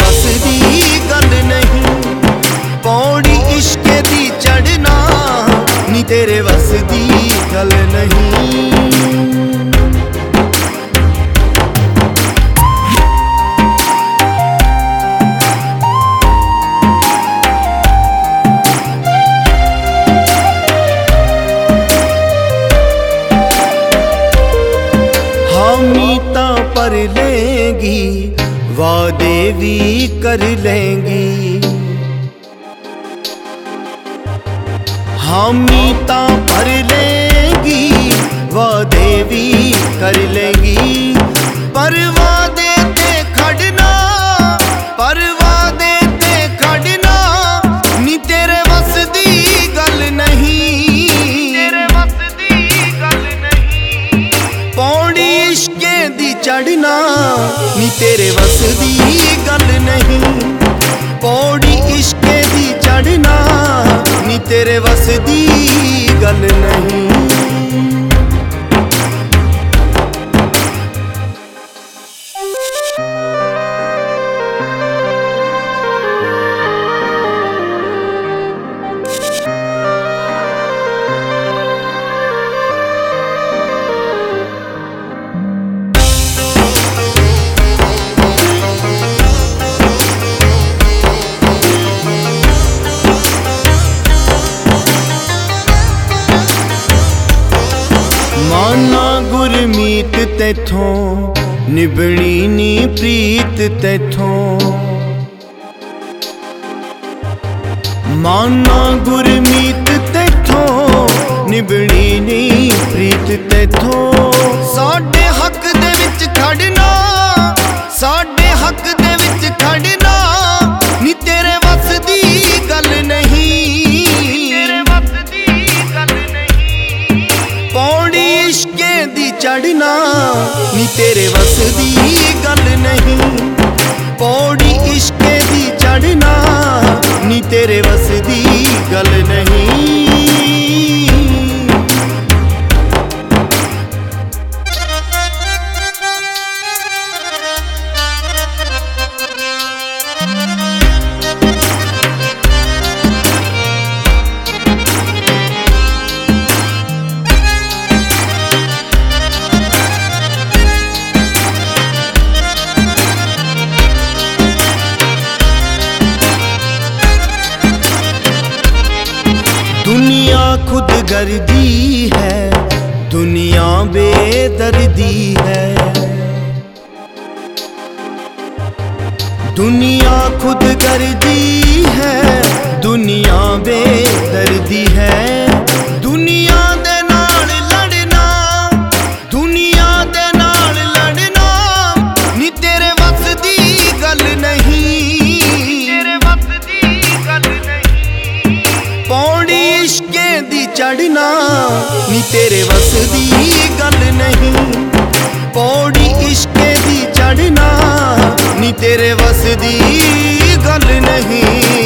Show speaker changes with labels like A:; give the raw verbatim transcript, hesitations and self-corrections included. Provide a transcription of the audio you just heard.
A: वस दी गल नहीं। पौड़ी इश्के दी चढ़ना नी तेरे वस दी गल नहीं। मीता पर लेंगी वादे भी कर लेंगी। हाँ मीता पर लेंगी वादे भी कर लेंगी। पर वादे ते खड़ना पर वादे ते खड़ना नी तेरे वस दी गल नहीं। तेरे वस दी गल नहीं। पौड़ी इश्के दी चढ़ना नी तेरे वस दी गल नहीं। पौड़ी इश्के दी चढ़ना नी तेरे वस दी गल नहीं। माना गुरमीत तैथों निभनी नी प्रीत तैथों। माना गुरमीत तैथों निभनी नी प्रीत तैथों। साडे हक दे विच खड़ना साडे हक दे विच खड़ना नी तेरे वस दी गल नहीं। तेरे वस दी गल नहीं। पौड़ी इश्के दी चढ़ना नी तेरे वस दी गल नहीं। पौड़ी इश्के दी चढ़ना नी तेरे वस दी गल नहीं। दुनिया खुद गर्दी है दुनिया बेदर्दी है। दुनिया खुद गर्दी है दुनिया बेदर्दी है। दुनिया दे नाल लड़ना दुनिया दे नाल लड़ना नी तेरे वस दी गल नहीं। तेरे वस दी गल नहीं। पौड़ी इश्के दी चढ़ना नी तेरे वस दी गल नहीं। पौड़ी इश्के दी चढ़ना नी तेरे वस दी गल नहीं।